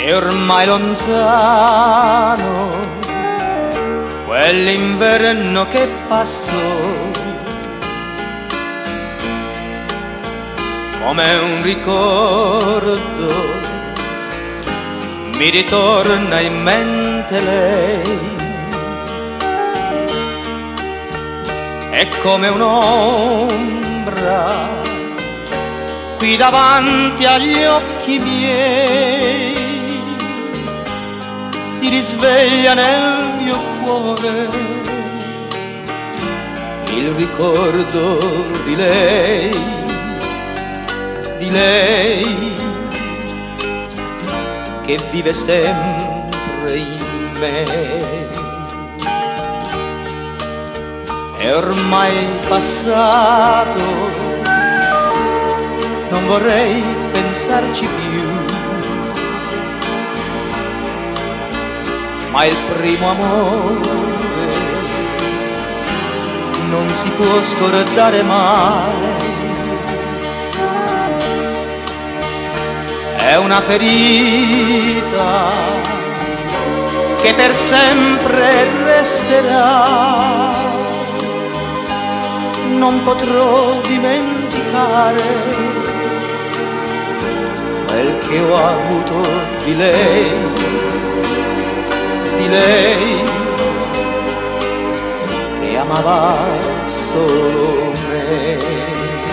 è ormai lontano quell'inverno che passò, come un ricordo mi ritorna in mente lei, è come un'ombra qui davanti agli occhi miei, si risveglia nel mio cuore il ricordo di lei, che vive sempre in me. È ormai passato, non vorrei pensarci più, ma il primo amore non si può scordare mai. È una ferita che per sempre resterà, non potrò dimenticare quel che ho avuto di lei, che amava solo me.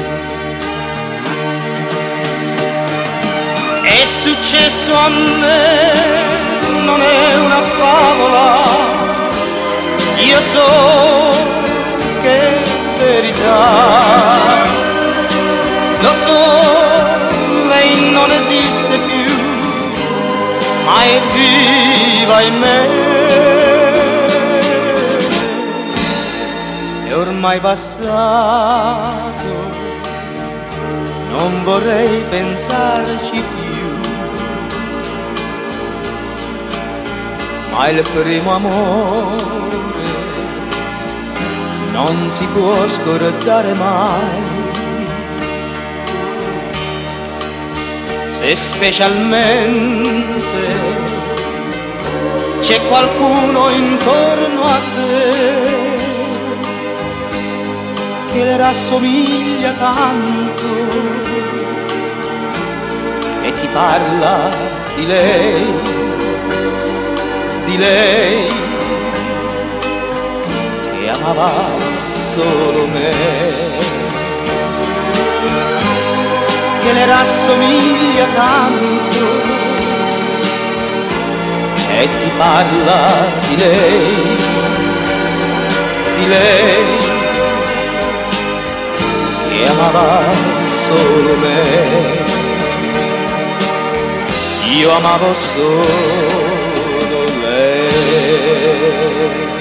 È successo a me, non è una favola, io so che è verità, lo so, lei non esiste più, ma è viva in me. È ormai passato, non vorrei pensarci più, ma il primo amore non si può scordare mai. Se specialmente c'è qualcuno intorno a te che le rassomiglia tanto e ti parla di lei, che amava solo me, che le rassomiglia tanto e ti parla di lei, che amava solo me. Io amavo solo lei.